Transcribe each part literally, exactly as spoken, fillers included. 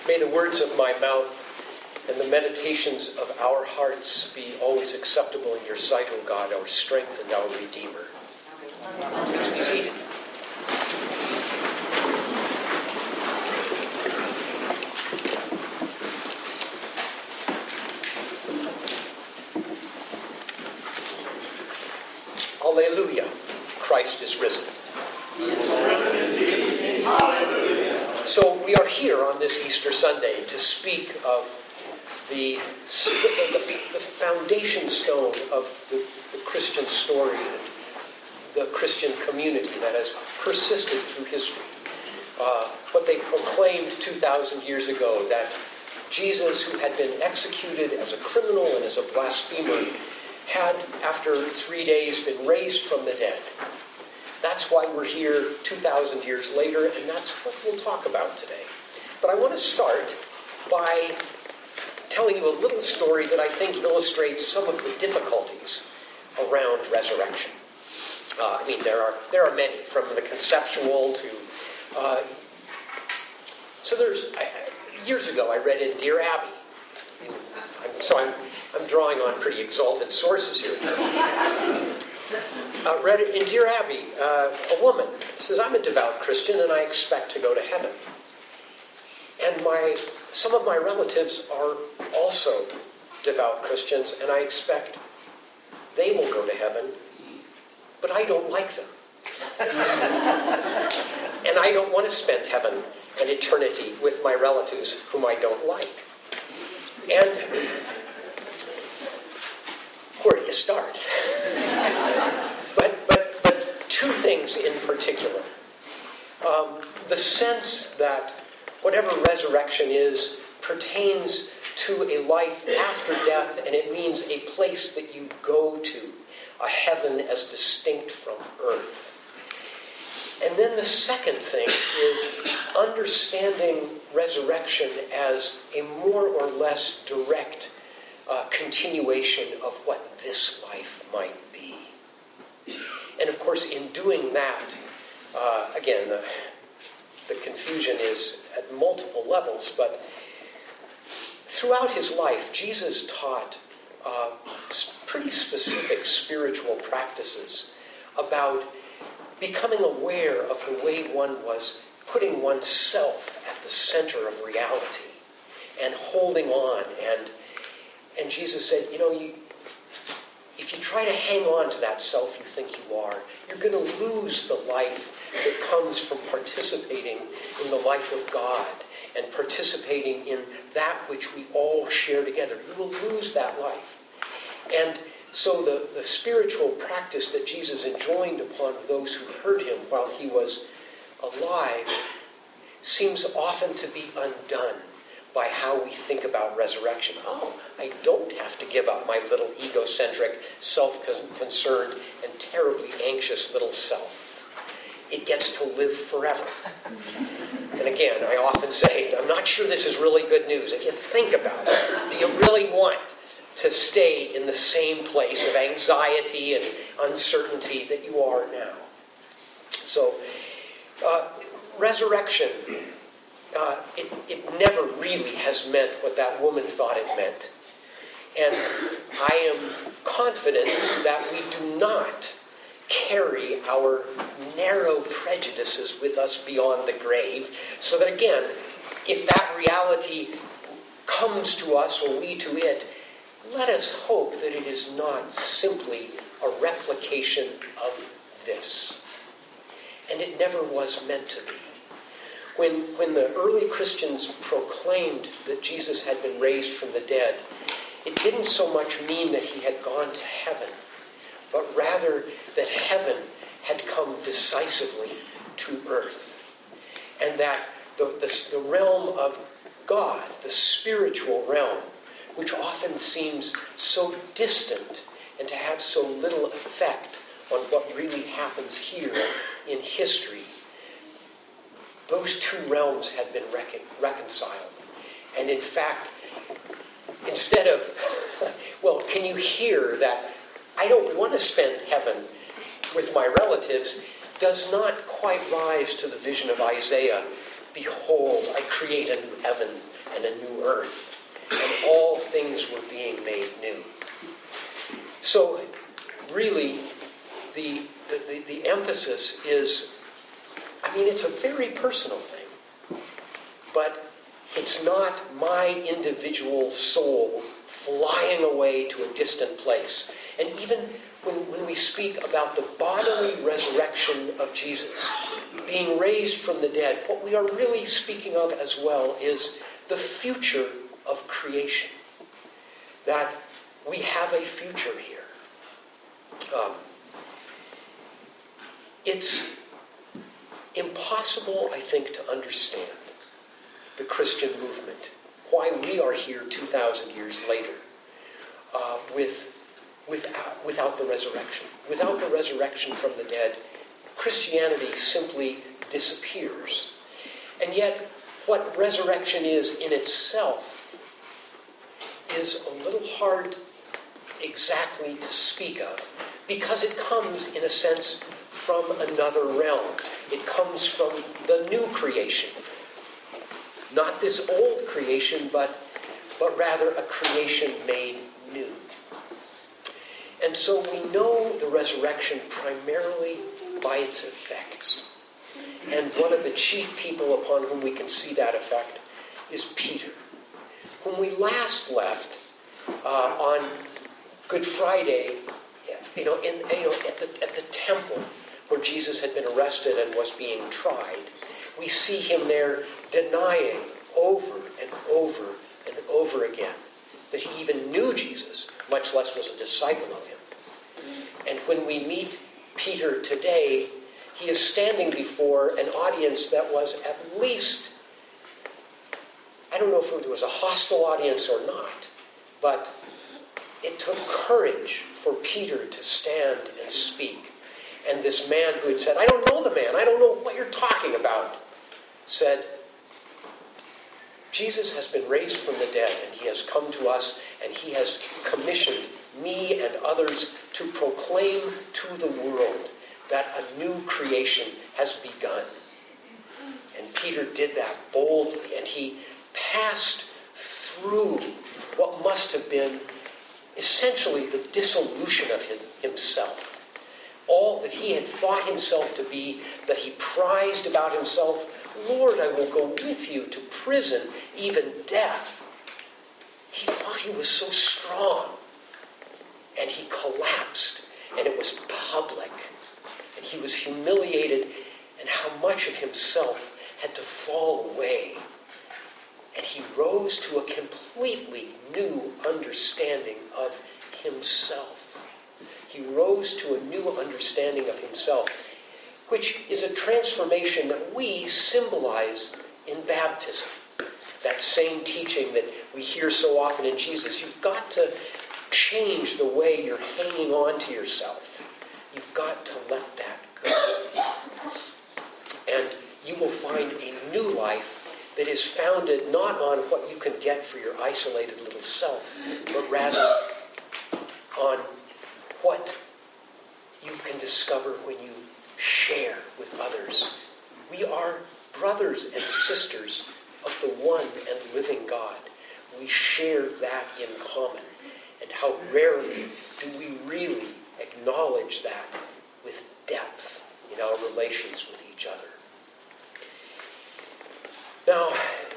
May the words of my mouth and the meditations of our hearts be always acceptable in your sight, O God, our strength and our Redeemer. Please be seated. Alleluia, Christ is risen. He is risen indeed. Hallelujah. So we are here on this Easter Sunday to speak of the, the, the foundation stone of the, the Christian story and the Christian community that has persisted through history. Uh, what they proclaimed two thousand years ago, that Jesus, who had been executed as a criminal and as a blasphemer, had, after three days, been raised from the dead. That's why we're here two thousand years later, and that's what we'll talk about today. But I want to start by telling you a little story that I think illustrates some of the difficulties around resurrection. Uh, I mean, there are there are many, from the conceptual to... Uh, so there's... I, years ago, I read in Dear Abby. I'm, so I'm, I'm drawing on pretty exalted sources here. Uh, read it in Dear Abby, uh, a woman says, I'm a devout Christian and I expect to go to heaven. And my some of my relatives are also devout Christians and I expect they will go to heaven, but I don't like them. And I don't want to spend heaven and eternity with my relatives whom I don't like. And where do you start? but, but, but two things in particular. Um, the sense that whatever resurrection is pertains to a life after death, and it means a place that you go to, a heaven as distinct from earth. And then the second thing is understanding resurrection as a more or less direct uh, continuation of what this life might be. And of course, in doing that, uh, again, the, the confusion is at multiple levels, but throughout his life, Jesus taught uh, pretty specific spiritual practices about becoming aware of the way one was putting oneself at the center of reality and holding on. And and Jesus said, you know, you, if you try to hang on to that self you think you are, you're going to lose the life that comes from participating in the life of God and participating in that which we all share together. You will lose that life. And so the, the spiritual practice that Jesus enjoined upon those who heard him while he was alive seems often to be undone by how we think about resurrection. Oh, I don't have to give up my little egocentric, self-concerned, and terribly anxious little self. It gets to live forever. And again, I often say, I'm not sure this is really good news. If you think about it, do you really want to stay in the same place of anxiety and uncertainty that you are now? So, uh, resurrection, uh, it, it never really has meant what that woman thought it meant. And I am confident that we do not carry our narrow prejudices with us beyond the grave, so that again, if that reality comes to us or we to it, let us hope that it is not simply a replication of this. And it never was meant to be. When, when the early Christians proclaimed that Jesus had been raised from the dead, it didn't so much mean that he had gone to heaven, but rather that heaven had come decisively to earth. And that the, the, the realm of God, the spiritual realm, which often seems so distant and to have so little effect on what really happens here in history, those two realms had been recon- reconciled. And in fact, instead of, well, can you hear that I don't want to spend heaven with my relatives, does not quite rise to the vision of Isaiah behold, I create a new heaven and a new earth, and all things were being made new. So really, the, the, the emphasis is, I mean, it's a very personal thing, but it's not my individual soul flying away to a distant place. And even when, when we speak about the bodily resurrection of Jesus, being raised from the dead, what we are really speaking of as well is the future of creation. That we have a future here. Um, it's impossible, I think, to understand the Christian movement, why we are here two thousand years later uh, with, without, without the resurrection. Without the resurrection from the dead, Christianity simply disappears. And yet, what resurrection is in itself is a little hard exactly to speak of, because it comes, in a sense, from another realm. It comes from the new creation. Not this old creation, but, but rather a creation made new. And so we know the resurrection primarily by its effects. And one of the chief people upon whom we can see that effect is Peter, whom we last left uh, on Good Friday, you know, in, you know, at the at the temple where Jesus had been arrested and was being tried. We see him there denying over and over and over again that he even knew Jesus, much less was a disciple of him. And when we meet Peter today, he is standing before an audience that was at least, I don't know if it was a hostile audience or not, but it took courage for Peter to stand and speak. And this man who had said, I don't know the man, I don't know what you're talking about, said, Jesus has been raised from the dead, and he has come to us, and he has commissioned me and others to proclaim to the world that a new creation has begun. And Peter did that boldly, and he passed through what must have been essentially the dissolution of himself. All that he had thought himself to be, that he prized about himself, Lord, I will go with you to prison, even death. He thought he was so strong. And he collapsed, and it was public. And he was humiliated, and how much of himself had to fall away. And he rose to a completely new understanding of himself. He rose to a new understanding of himself, which is a transformation that we symbolize in baptism. That same teaching that we hear so often in Jesus. You've got to change the way you're hanging on to yourself. You've got to let that go. And you will find a new life that is founded not on what you can get for your isolated little self, but rather on what you can discover when you share with others. We are brothers and sisters of the one and living God. We share that in common. And how rarely do we really acknowledge that with depth in our relations with each other. Now,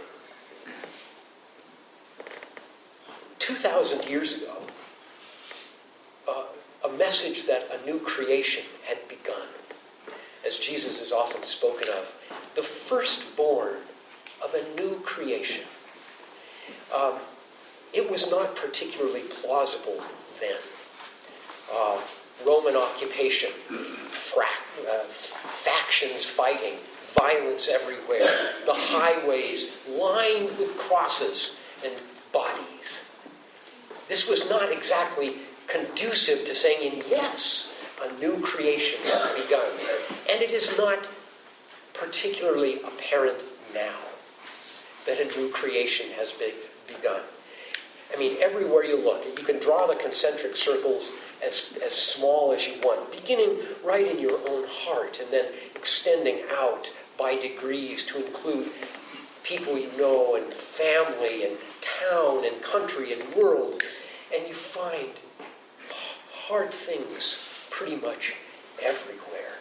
two thousand years ago, uh, a message that a new creation had begun, as Jesus is often spoken of, the firstborn of a new creation. Um, it was not particularly plausible then. Uh, Roman occupation, fra- uh, factions fighting, violence everywhere, the highways lined with crosses and bodies. This was not exactly conducive to saying, yes, a new creation has begun. And it is not particularly apparent now that a new creation has been begun. I mean, everywhere you look, you can draw the concentric circles as, as small as you want, beginning right in your own heart and then extending out by degrees to include people you know and family and town and country and world, and you find hard things pretty much everywhere.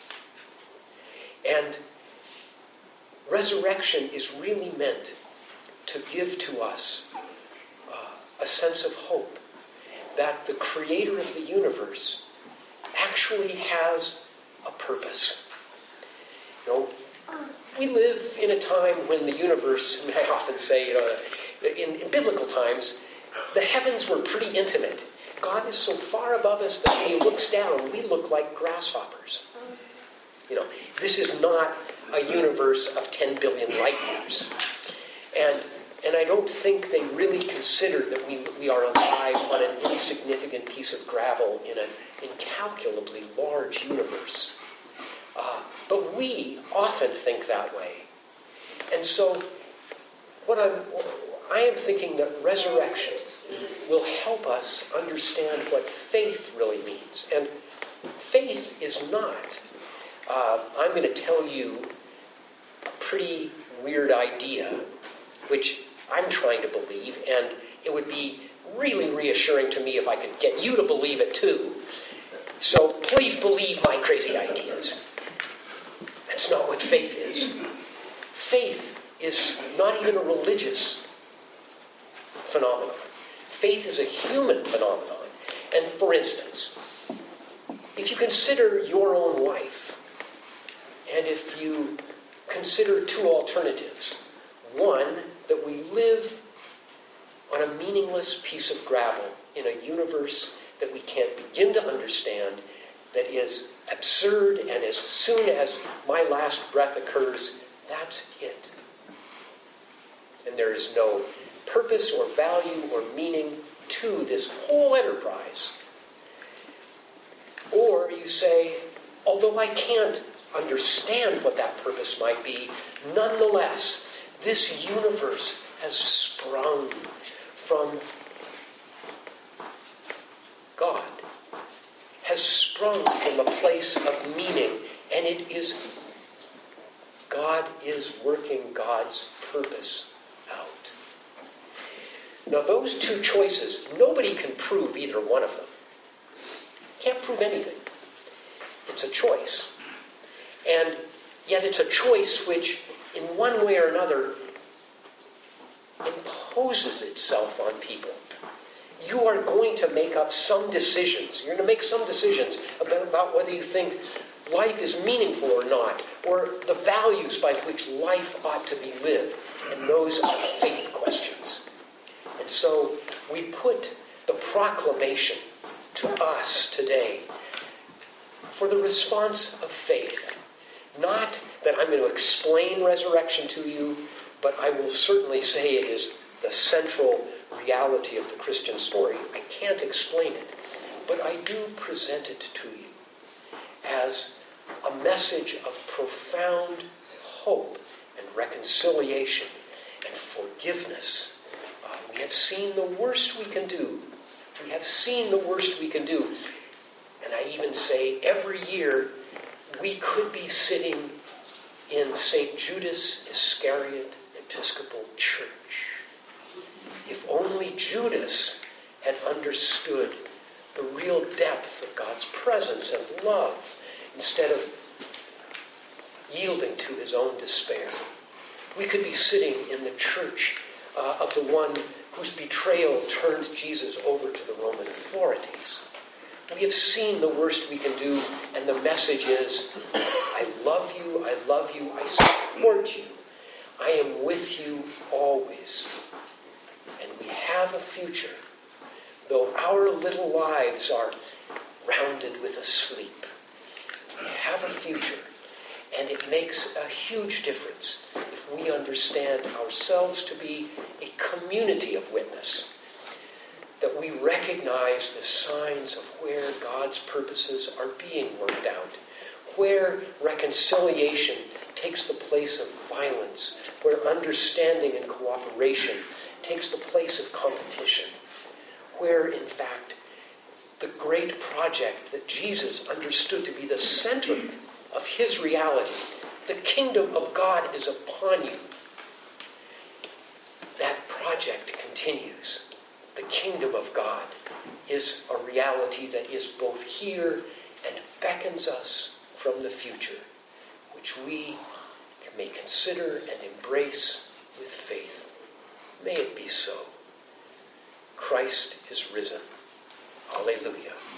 And resurrection is really meant to give to us uh, a sense of hope that the creator of the universe actually has a purpose. You know, we live in a time when the universe, and I often say, you know, in, in biblical times, the heavens were pretty intimate. God is so far above us that when he looks down, we look like grasshoppers. You know, this is not a universe of ten billion light years. And and I don't think they really consider that we, we are alive on an insignificant piece of gravel in an incalculably large universe. Uh, but we often think that way. And so what I'm, I am thinking that resurrection will help us understand what faith really means. And faith is not, uh, I'm going to tell you a pretty weird idea, which I'm trying to believe, and it would be really reassuring to me if I could get you to believe it too. So please believe my crazy ideas. That's not what faith is. Faith is not even a religious phenomenon. Faith is a human phenomenon. And for instance, if you consider your own life, and if you consider two alternatives, one, that we live on a meaningless piece of gravel in a universe that we can't begin to understand, that is absurd, and as soon as my last breath occurs, that's it. And there is no purpose or value or meaning to this whole enterprise. Or you say, although I can't understand what that purpose might be, nonetheless, this universe has sprung from God, has sprung from a place of meaning, and it is, God is working God's purpose out. Now those two choices, nobody can prove either one of them. Can't prove anything. It's a choice. And yet it's a choice which, in one way or another, imposes itself on people. You are going to make up some decisions. You're going to make some decisions about, about whether you think life is meaningful or not, or the values by which life ought to be lived. And those are faith questions. And so we put the proclamation to us today for the response of faith. Not that I'm going to explain resurrection to you, but I will certainly say it is the central reality of the Christian story. I can't explain it, but I do present it to you as a message of profound hope and reconciliation and forgiveness. Uh, we have seen the worst we can do. We have seen the worst we can do. And I even say every year we could be sitting in Saint Judas Iscariot Episcopal Church. If only Judas had understood the real depth of God's presence and love instead of yielding to his own despair. We could be sitting in the church uh, of the one whose betrayal turned Jesus over to the Roman authorities. We have seen the worst we can do, and the message is, I love you, I love you, I support you. I am with you always. And we have a future, though our little lives are rounded with a sleep. We have a future, and it makes a huge difference if we understand ourselves to be a community of witness, that we recognize the signs of where God's purposes are being worked out, where reconciliation takes the place of violence, where understanding and cooperation takes the place of competition, where, in fact, the great project that Jesus understood to be the center of his reality, the kingdom of God is upon you. That project continues. The kingdom of God is a reality that is both here and beckons us from the future, which we may consider and embrace with faith. May it be so. Christ is risen. Alleluia.